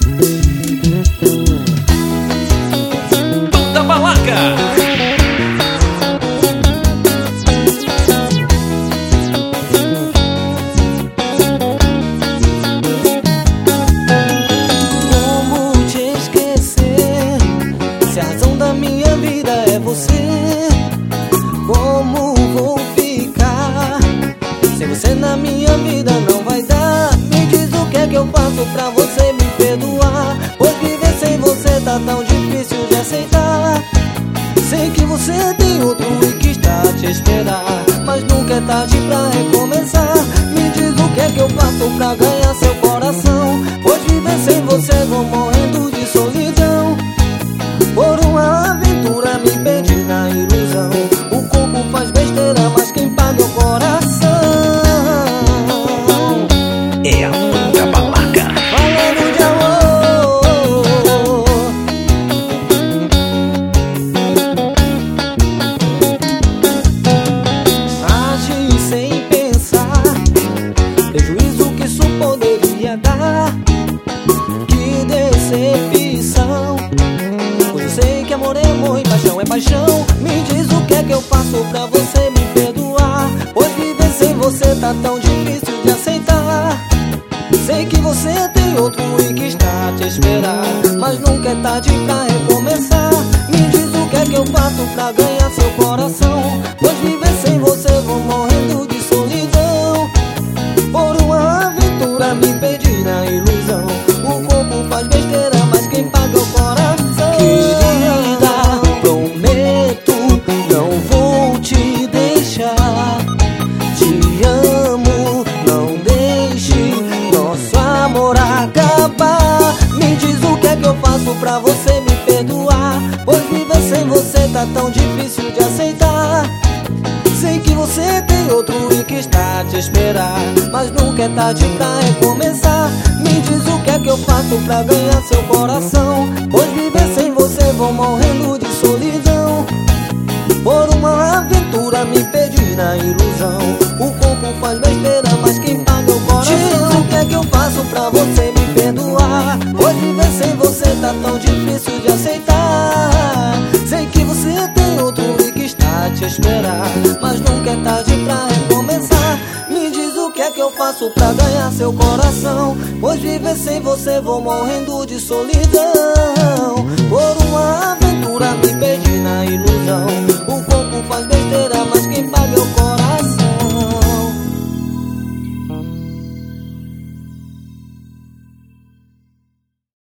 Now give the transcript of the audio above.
Banda Balaca. Como vou ficar sem você na minha vida? Não vai dar. Me diz o que é que eu faço pra você me perdoar, pois viver sem você tá tão difícil de aceitar. Sei que você tem outro e que está a te esperar, mas nunca é tarde pra recomeçar. Me diz o que é que eu faço pra ganhar seu coração, pois viver sem você vou morrendo de solidão. Por uma aventura me perdi na ilusão. O corpo faz besteira, mas quem paga é o coração. É a Banda Balaca. Falando de amor, agi sem pensar, prejuízo que isso poderia dar. Que decepção, pois eu sei que amor é amor e paixão é paixão. Me diz o que é que eu faço pra você me perdoar, pois viver sem você tá tão difícil de aceitar. Sei que você tem outro e que está a te esperar, mas nunca é tarde pra recomeçar. Me diz o que é que eu faço pra ganhar seu coração, pois viver sem você vou morrendo de solidão. Por uma aventura me perdi na ilusão. O corpo faz besteira, mas quem paga é o coração. Querida, prometo, não vou te deixar. Te amo, não deixe nosso amor acabar. Me diz o que é que eu faço pra você me perdoar, pois viver sem você tá tão difícil de aceitar. Sei que você tem outro e que está a te esperar, mas nunca é tarde pra recomeçar. Me diz o que é que eu faço pra ganhar seu coração, pois viver sem você vou morrendo de solidão. Por uma aventura me perdi na ilusão. O corpo faz besteira, mas quem paga é o coração. Diz o que é que eu faço pra você me perdoar, pois viver sem você tá tão difícil de aceitar. Sei que você tem outro e que está a te esperar, mas nunca é tarde pra recomeçar. Me diz o que é que eu faço pra ganhar seu coração, pois viver sem você vou morrendo de solidão. Por uma aventura me perdi na ilusão.